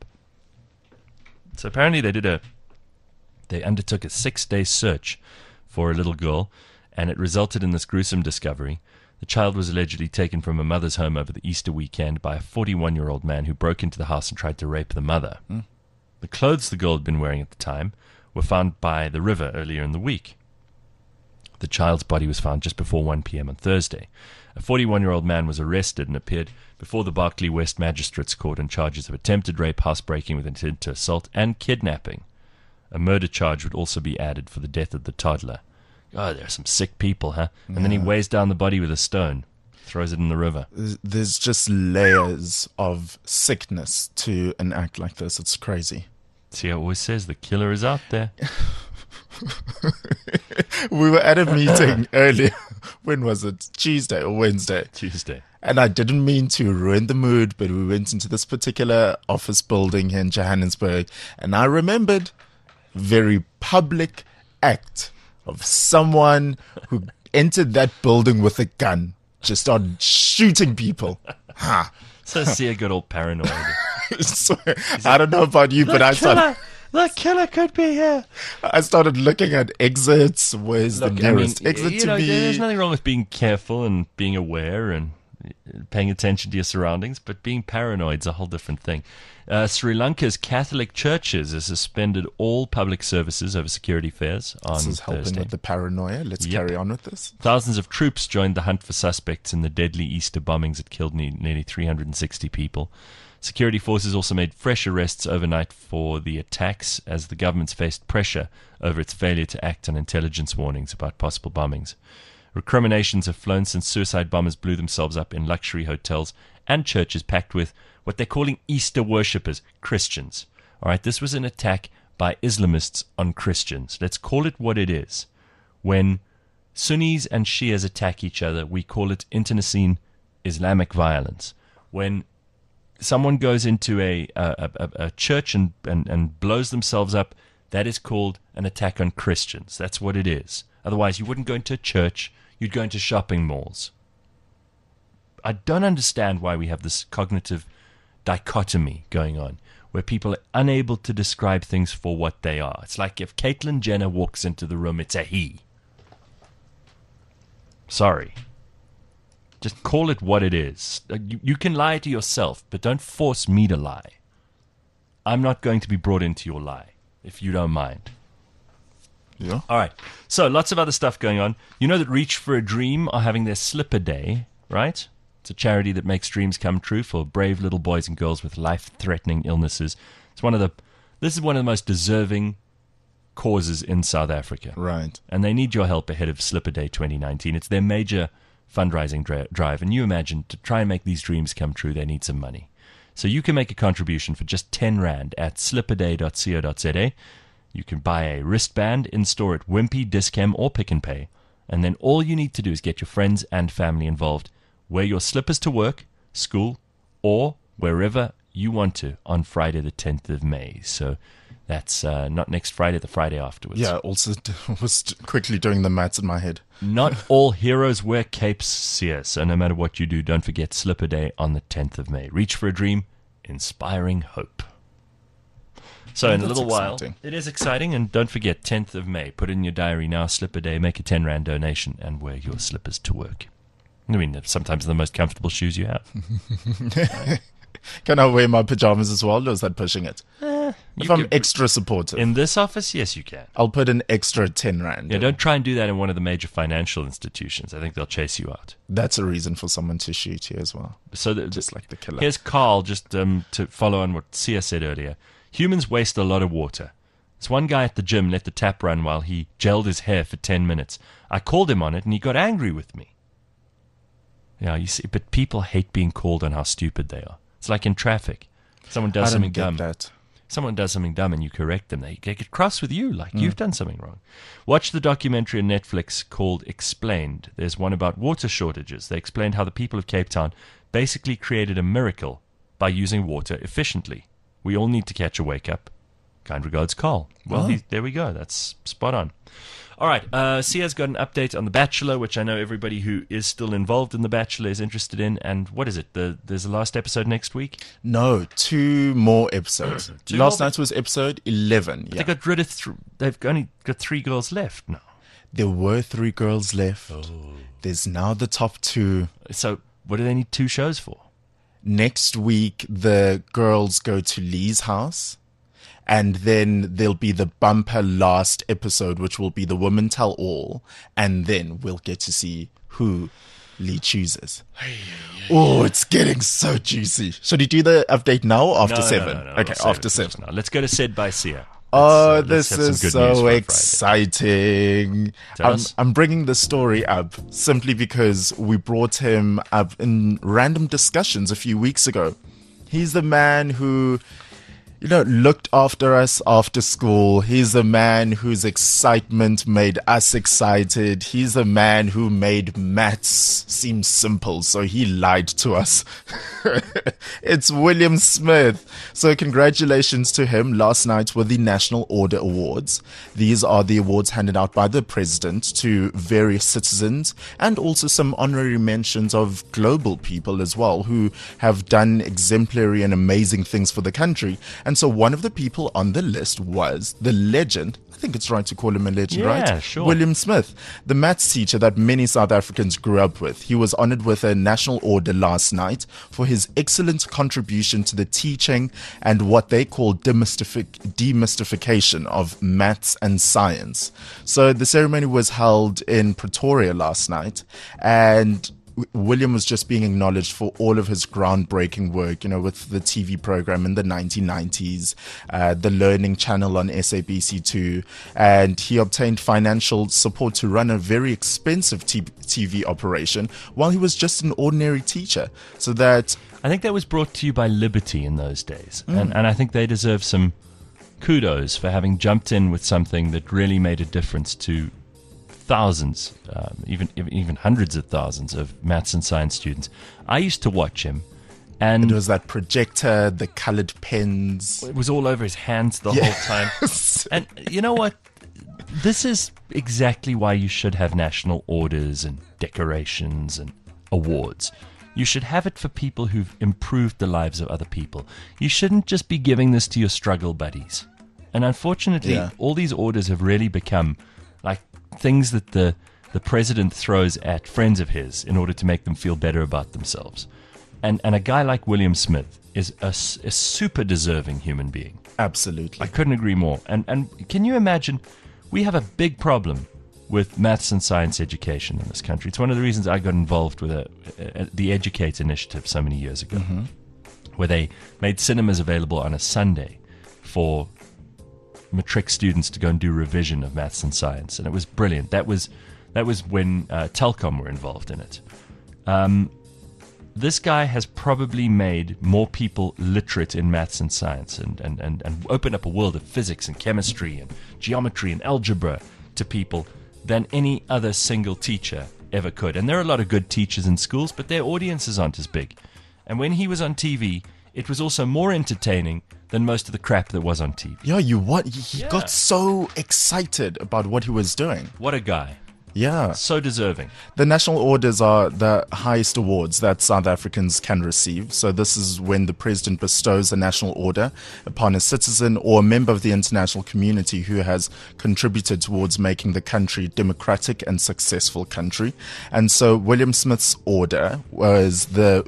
[SPEAKER 2] So apparently they undertook a 6-day search for a little girl, and it resulted in this gruesome discovery. The child was allegedly taken from her mother's home over the Easter weekend by a 41-year-old man who broke into the house and tried to rape the mother. The clothes the girl had been wearing at the time were found by the river earlier in the week. The child's body was found just before 1 p.m. on Thursday. A 41-year-old man was arrested and appeared before the Berkeley West Magistrates Court on charges of attempted rape, housebreaking with intent to assault, and kidnapping. A murder charge would also be added for the death of the toddler. Oh, there are some sick people, huh? And then he weighs down the body with a stone, throws it in the river.
[SPEAKER 3] There's just layers of sickness to an act like this. It's crazy.
[SPEAKER 2] See, it always says the killer is out there.
[SPEAKER 3] We were at a meeting earlier. When was it? Tuesday or Wednesday?
[SPEAKER 2] Tuesday.
[SPEAKER 3] And I didn't mean to ruin the mood, but we went into this particular office building here in Johannesburg, and I remembered very public act of someone who entered that building with a gun, just started shooting people. Ha.
[SPEAKER 2] So see a good old paranoid.
[SPEAKER 3] So, I don't know about you, but I started...
[SPEAKER 2] The killer could be here.
[SPEAKER 3] I started looking at exits. Where's the nearest exit to be?
[SPEAKER 2] There's nothing wrong with being careful and being aware, and paying attention to your surroundings, but being paranoid is a whole different thing. Sri Lanka's Catholic churches have suspended all public services over security fears on
[SPEAKER 3] This is helping
[SPEAKER 2] Thursday.
[SPEAKER 3] with the paranoia. Let's
[SPEAKER 2] Yep.
[SPEAKER 3] carry on with this.
[SPEAKER 2] Thousands of troops joined the hunt for suspects in the deadly Easter bombings that killed nearly 360 people. Security forces also made fresh arrests overnight for the attacks as the government's faced pressure over its failure to act on intelligence warnings about possible bombings. Recriminations have flown since suicide bombers blew themselves up in luxury hotels and churches packed with what they're calling Easter worshippers, Christians. All right, this was an attack by Islamists on Christians. Let's call it what it is. When Sunnis and Shias attack each other, we call it internecine Islamic violence. When someone goes into a church and blows themselves up, that is called an attack on Christians. That's what it is. Otherwise, you wouldn't go into a church, you'd go into shopping malls. I don't understand why we have this cognitive dichotomy going on, where people are unable to describe things for what they are. It's like if Caitlyn Jenner walks into the room, it's a he. Sorry. Just call it what it is. You can lie to yourself, but don't force me to lie. I'm not going to be brought into your lie, if you don't mind.
[SPEAKER 3] Yeah.
[SPEAKER 2] All right. So lots of other stuff going on. You know that Reach for a Dream are having their Slipper Day, right? It's a charity that makes dreams come true for brave little boys and girls with life-threatening illnesses. This is one of the most deserving causes in South Africa.
[SPEAKER 3] Right.
[SPEAKER 2] And they need your help ahead of Slipper Day 2019. It's their major fundraising drive. And you imagine, to try and make these dreams come true, they need some money. So you can make a contribution for just 10 Rand at slipperday.co.za. You can buy a wristband in-store at Wimpy, Dis-Chem, or Pick n Pay. And then all you need to do is get your friends and family involved. Wear your slippers to work, school, or wherever you want to on Friday the 10th of May. So that's not next Friday, the Friday afterwards.
[SPEAKER 3] Yeah, also was quickly doing the maths in my head.
[SPEAKER 2] Not all heroes wear capes, Sia. So no matter what you do, don't forget Slipper Day on the 10th of May. Reach for a dream, inspiring hope. So in a
[SPEAKER 3] That's
[SPEAKER 2] little while,
[SPEAKER 3] exciting.
[SPEAKER 2] it is exciting, and don't forget 10th of May. Put it in your diary now, Slipper Day, make a 10 Rand donation, and wear your slippers to work. I mean, sometimes they're the most comfortable shoes you have.
[SPEAKER 3] Can I wear my pajamas as well, or is that pushing it? If I'm extra supportive,
[SPEAKER 2] In this office, yes, you can.
[SPEAKER 3] I'll put an extra 10 Rand.
[SPEAKER 2] Yeah, don't try and do that in one of the major financial institutions. I think they'll chase you out.
[SPEAKER 3] That's a reason for someone to shoot you as well.
[SPEAKER 2] So
[SPEAKER 3] Just like the killer.
[SPEAKER 2] Here's Carl, just to follow on what Sia said earlier. Humans waste a lot of water. This one guy at the gym let the tap run while he gelled his hair for 10 minutes. I called him on it, and he got angry with me. Yeah, you see, but people hate being called on how stupid they are. It's like in traffic. Someone does
[SPEAKER 3] I don't
[SPEAKER 2] something
[SPEAKER 3] get
[SPEAKER 2] dumb.
[SPEAKER 3] that.
[SPEAKER 2] Someone does something dumb and you correct them. They get cross with you, like you've done something wrong. Watch the documentary on Netflix called Explained. There's one about water shortages. They explained how the people of Cape Town basically created a miracle by using water efficiently. We all need to catch a wake up. Kind regards, Carl. Well, there we go. That's spot on. All right. Sia's got an update on The Bachelor, which I know everybody who is still involved in The Bachelor is interested in. And what is it? There's the last episode next week?
[SPEAKER 3] No, 2 more episodes.
[SPEAKER 2] Two
[SPEAKER 3] Last
[SPEAKER 2] more?
[SPEAKER 3] night was episode 11.
[SPEAKER 2] They
[SPEAKER 3] Yeah.
[SPEAKER 2] got rid of they've only got 3 girls left now.
[SPEAKER 3] There were 3 girls left.
[SPEAKER 2] Oh.
[SPEAKER 3] There's now the top 2.
[SPEAKER 2] So what do they need 2 shows for?
[SPEAKER 3] Next week, the girls go to Lee's house. And then there'll be the bumper last episode, which will be the Women Tell All. And then we'll get to see who Lee chooses. Oh, it's getting so juicy. Should he do the update now or after 7?
[SPEAKER 2] No,
[SPEAKER 3] okay,
[SPEAKER 2] save
[SPEAKER 3] after
[SPEAKER 2] it for
[SPEAKER 3] 7.
[SPEAKER 2] just now. Let's go to Said by Sia.
[SPEAKER 3] Oh,
[SPEAKER 2] Let's
[SPEAKER 3] this
[SPEAKER 2] have some
[SPEAKER 3] is
[SPEAKER 2] good news
[SPEAKER 3] so
[SPEAKER 2] for Friday.
[SPEAKER 3] exciting.
[SPEAKER 2] Tell us.
[SPEAKER 3] I'm bringing the story up simply because we brought him up in random discussions a few weeks ago. He's the man who, looked after us after school. He's the man whose excitement made us excited. He's the man who made maths seem simple, so he lied to us. It's William Smith. So congratulations to him. Last night were the National Order Awards. These are the awards handed out by the president to various citizens, and also some honorary mentions of global people as well who have done exemplary and amazing things for the country. And And so one of the people on the list was the legend. I think it's right to call him a legend,
[SPEAKER 2] Yeah,
[SPEAKER 3] right?
[SPEAKER 2] sure.
[SPEAKER 3] William Smith, the maths teacher that many South Africans grew up with. He was honored with a national order last night for his excellent contribution to the teaching and what they call demystification of maths and science. So the ceremony was held in Pretoria last night, and William was just being acknowledged for all of his groundbreaking work, with the TV program in the 1990s, the Learning Channel on SABC2, and he obtained financial support to run a very expensive TV operation while he was just an ordinary teacher. So that
[SPEAKER 2] I think that was brought to you by Liberty in those days. And I think they deserve some kudos for having jumped in with something that really made a difference to thousands, even hundreds of thousands of maths and science students. I used to watch him, and
[SPEAKER 3] it was that projector, the colored pens.
[SPEAKER 2] it was all over his hands the whole time. And you know what? This is exactly why you should have national orders and decorations and awards. You should have it for people who've improved the lives of other people. You shouldn't just be giving this to your struggle buddies. And unfortunately, all these orders have really become like things that the president throws at friends of his in order to make them feel better about themselves. And a guy like William Smith is a super deserving human being.
[SPEAKER 3] Absolutely.
[SPEAKER 2] I couldn't agree more. And can you imagine, we have a big problem with maths and science education in this country. It's one of the reasons I got involved with the Educate initiative so many years ago, where they made cinemas available on a Sunday for matric students to go and do revision of maths and science, and it was brilliant. That was when Telkom were involved in it. This guy has probably made more people literate in maths and science and opened up a world of physics and chemistry and geometry and algebra to people than any other single teacher ever could. And there are a lot of good teachers in schools, but their audiences aren't as big. And when he was on TV, it was also more entertaining than most of the crap that was on TV.
[SPEAKER 3] Yeah, he got so excited about what he was doing.
[SPEAKER 2] What a guy.
[SPEAKER 3] Yeah.
[SPEAKER 2] So deserving.
[SPEAKER 3] The national orders are the highest awards that South Africans can receive. So this is when the president bestows a national order upon a citizen or a member of the international community who has contributed towards making the country a democratic and successful country. And so William Smith's order was the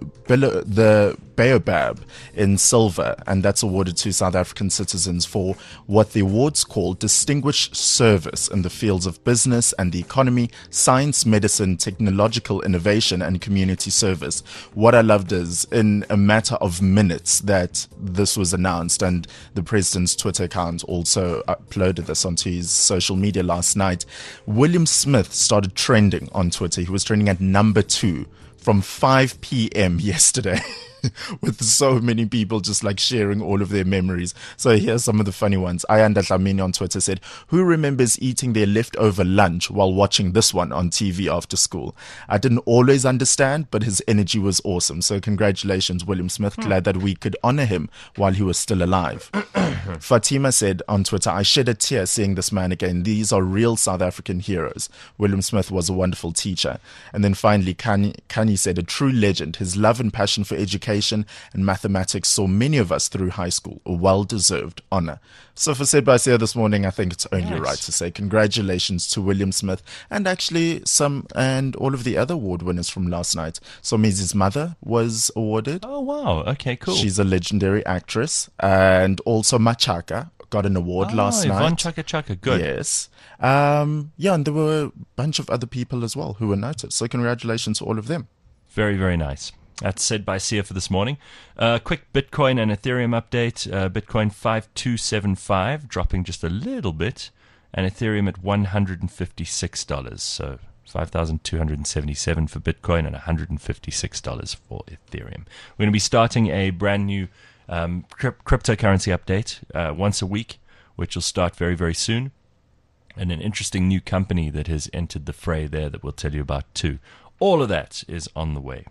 [SPEAKER 3] Baobab in silver, and that's awarded to South African citizens for what the awards call distinguished service in the fields of business and the economy, science, medicine, technological innovation, and community service. What I loved is, in a matter of minutes that this was announced, and the president's Twitter account also uploaded this onto his social media last night, William Smith started trending on Twitter. He was trending at number 2 from 5 p.m. yesterday. With so many people just like sharing all of their memories. So here's some of the funny ones. Ayanda Dlamini on Twitter said, "Who remembers eating their leftover lunch while watching this one on TV after school? I didn't always understand, but his energy was awesome. So congratulations, William Smith. Glad that we could honor him while he was still alive." Fatima said on Twitter, "I shed a tear seeing this man again. These are real South African heroes. William Smith was a wonderful teacher." And then finally, Kanye said, "A true legend. His love and passion for education and mathematics saw many of us through high school. A well-deserved honor." So for Said by Sia this morning, I think it's only right to say congratulations to William Smith and actually all of the other award winners from last night. Somizi's mother was awarded.
[SPEAKER 2] Oh, wow. Okay, cool.
[SPEAKER 3] She's a legendary actress. And also Machaka got an award last night.
[SPEAKER 2] Yvonne Chaka Chaka, good.
[SPEAKER 3] Yes. And there were a bunch of other people as well who were noticed. So congratulations to all of them.
[SPEAKER 2] Very, very nice. That's Said by Sia for this morning. Quick Bitcoin and Ethereum update. Bitcoin 5275, dropping just a little bit, and Ethereum at $156. So 5,277 for Bitcoin and $156 for Ethereum. We're going to be starting a brand new cryptocurrency update once a week, which will start very, very soon. And an interesting new company that has entered the fray there that we'll tell you about too. All of that is on the way.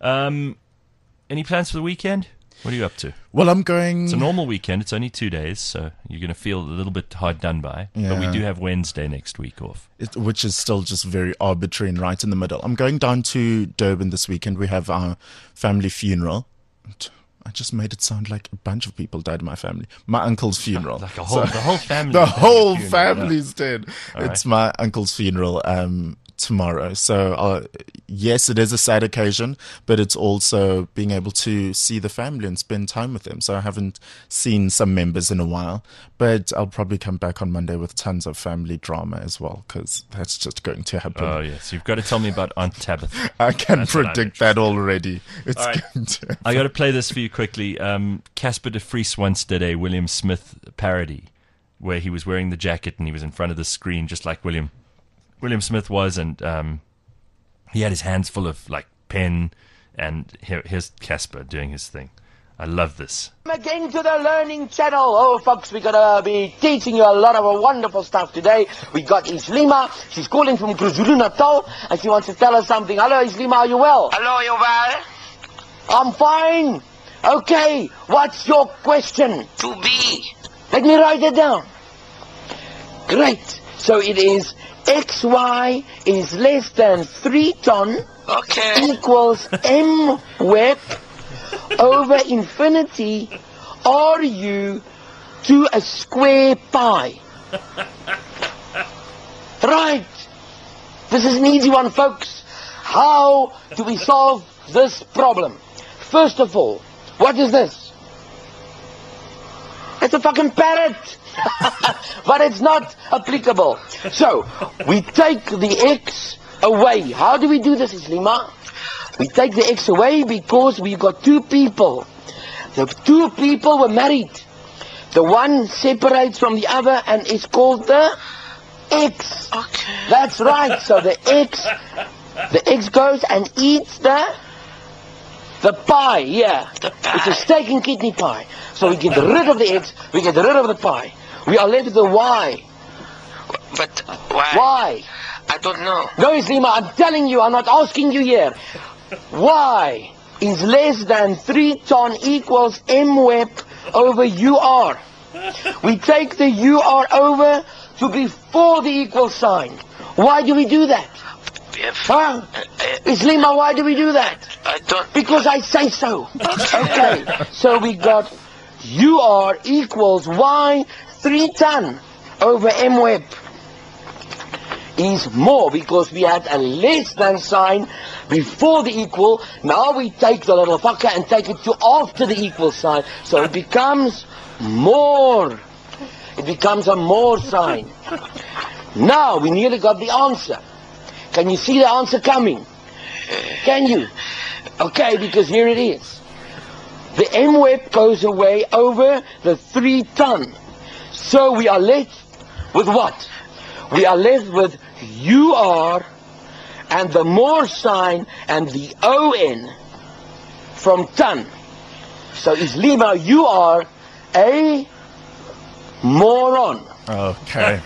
[SPEAKER 2] Any plans for the weekend? What are you up to?
[SPEAKER 3] Well, I'm going...
[SPEAKER 2] It's a normal weekend. It's only 2 days, so you're going to feel a little bit hard done by.
[SPEAKER 3] Yeah.
[SPEAKER 2] But we do have Wednesday next week off.
[SPEAKER 3] Which is still just very arbitrary and right in the middle. I'm going down to Durban this weekend. We have our family funeral. I just made it sound like a bunch of people died in my family. My uncle's funeral.
[SPEAKER 2] Like the whole family.
[SPEAKER 3] The whole
[SPEAKER 2] funeral,
[SPEAKER 3] family's dead.
[SPEAKER 2] All
[SPEAKER 3] It's
[SPEAKER 2] right.
[SPEAKER 3] my uncle's funeral tomorrow. So yes, it is a sad occasion, but it's also being able to see the family and spend time with them. So I haven't seen some members in a while, but I'll probably come back on Monday with tons of family drama as well, because that's just going to happen.
[SPEAKER 2] Oh, yes. You've got to tell me about Aunt Tabitha.
[SPEAKER 3] I can
[SPEAKER 2] That's what I'm
[SPEAKER 3] predict that already. It's
[SPEAKER 2] All right.
[SPEAKER 3] going to
[SPEAKER 2] I got to play this for you quickly. Casper de Vries once did a William Smith parody where he was wearing the jacket and he was in front of the screen just like William Smith was, and he had his hands full of like pen, and here's Casper doing his thing. I love this.
[SPEAKER 6] Again to the Learning Channel. Oh, folks, we're going to be teaching you a lot of wonderful stuff today. We got Islima. She's calling from KwaZulu-Natal, and she wants to tell us something. Hello, Islima, are you well?
[SPEAKER 7] Hello, you well?
[SPEAKER 6] I'm fine. Okay, what's your question?
[SPEAKER 7] To be.
[SPEAKER 6] Let me write it down. Great. So it is XY is less than 3 ton
[SPEAKER 7] Okay.
[SPEAKER 6] equals M web over infinity RU to a square pi. Right. This is an easy one, folks. How do we solve this problem? First of all, what is this? It's a fucking parrot. But it's not applicable. So, we take the X away. How do we do this, Islima? We take the X away because we've got 2 people. The 2 people were married. The one separates from the other and is called the X.
[SPEAKER 7] Okay.
[SPEAKER 6] That's right. So the X goes and eats the pie, yeah.
[SPEAKER 7] The pie.
[SPEAKER 6] It's a steak and kidney pie. So we get rid of the X, we get rid of the pie. We are left with the Y.
[SPEAKER 7] But why?
[SPEAKER 6] Why?
[SPEAKER 7] I don't know.
[SPEAKER 6] No, Islima, I'm telling you, I'm not asking you here. Y is less than 3 ton equals M web over UR. We take the UR over to before the equal sign. Why do we do that?
[SPEAKER 7] If
[SPEAKER 6] Huh? Islima, why do we do that?
[SPEAKER 7] I don't.
[SPEAKER 6] Because I say so. Okay. So we got UR equals Y 3 ton over M web is more because we had a less than sign before the equal. Now we take the little fucker and take it to after the equal sign. So it becomes more. It becomes a more sign. Now we nearly got the answer. Can you see the answer coming? Can you? Okay, because here it is. The M web goes away over the 3 ton. So we are left with what? We are left with UR and the more sign and the ON from ton. So Islima, you are a moron.
[SPEAKER 3] Okay.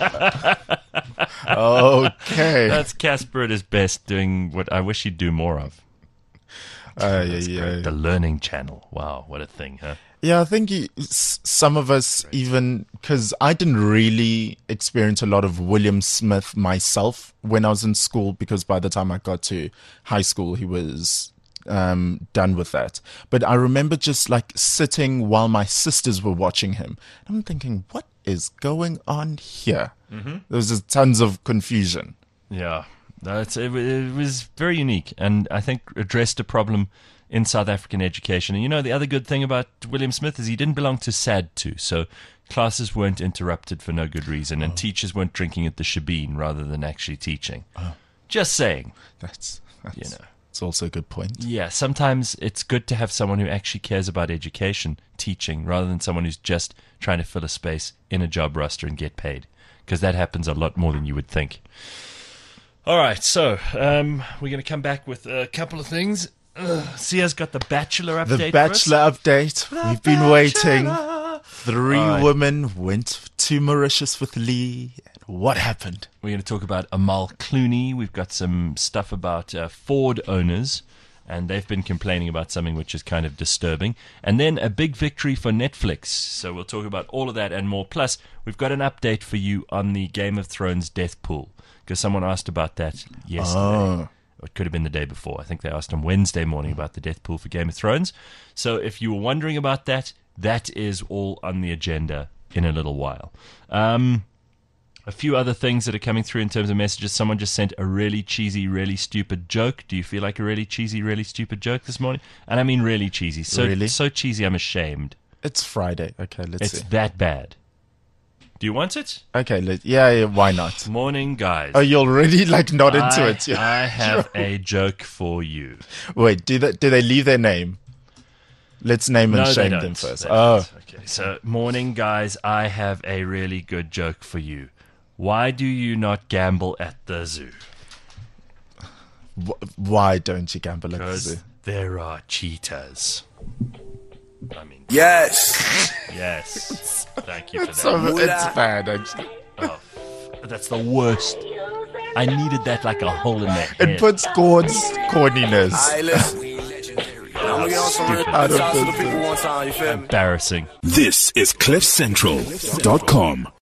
[SPEAKER 3] Okay.
[SPEAKER 2] That's Casper at his best, doing what I wish he'd do more of.
[SPEAKER 3] Yeah.
[SPEAKER 2] The Learning Channel. Wow, what a thing, huh?
[SPEAKER 3] Yeah, I think some of us even, because I didn't really experience a lot of William Smith myself when I was in school, because by the time I got to high school, he was done with that. But I remember just like sitting while my sisters were watching him. I'm thinking, what is going on here? There was just tons of confusion.
[SPEAKER 2] Yeah, it was very unique, and I think addressed a problem in South African education. And you know, the other good thing about William Smith is he didn't belong to SAD2, so classes weren't interrupted for no good reason, and teachers weren't drinking at the shebeen rather than actually teaching. Just saying.
[SPEAKER 3] That's
[SPEAKER 2] You know.
[SPEAKER 3] it's also a good point.
[SPEAKER 2] Yeah, sometimes it's good to have someone who actually cares about education teaching rather than someone who's just trying to fill a space in a job roster and get paid, because that happens a lot more than you would think. All right, so we're going to come back with a couple of things. Sia's got the Bachelor update.
[SPEAKER 3] The Bachelor update. We've been waiting. 3 women went to Mauritius with Lee. What happened?
[SPEAKER 2] We're going to talk about Amal Clooney. We've got some stuff about Ford owners, and they've been complaining about something which is kind of disturbing. And then a big victory for Netflix. So we'll talk about all of that and more. Plus, we've got an update for you on the Game of Thrones death pool, because someone asked about that yesterday. It could have been the day before. I think they asked him Wednesday morning about the death pool for Game of Thrones. So if you were wondering about that, that is all on the agenda in a little while. A few other things that are coming through in terms of messages. Someone just sent a really cheesy, really stupid joke. Do you feel like a really cheesy, really stupid joke this morning? And I mean really cheesy. So cheesy I'm ashamed.
[SPEAKER 3] It's Friday. Okay, let's see.
[SPEAKER 2] It's that bad. Do you want it?
[SPEAKER 3] Okay, yeah, why not?
[SPEAKER 2] Morning, guys.
[SPEAKER 3] Oh, you're already not into it.
[SPEAKER 2] I have a joke for you.
[SPEAKER 3] Wait, do they leave their name? Let's name and shame them first.
[SPEAKER 2] Okay, so morning, guys. I have a really good joke for you. Why do you not gamble at the zoo?
[SPEAKER 3] Why don't you gamble at the zoo?
[SPEAKER 2] Because there are cheetahs. I mean,
[SPEAKER 8] yes.
[SPEAKER 2] Thank you for that.
[SPEAKER 3] It's bad, actually.
[SPEAKER 2] Oh, that's the worst. I needed that like a hole in the head.
[SPEAKER 3] It puts Gord's corniness.
[SPEAKER 2] Embarrassing.
[SPEAKER 1] This is CliffCentral.com.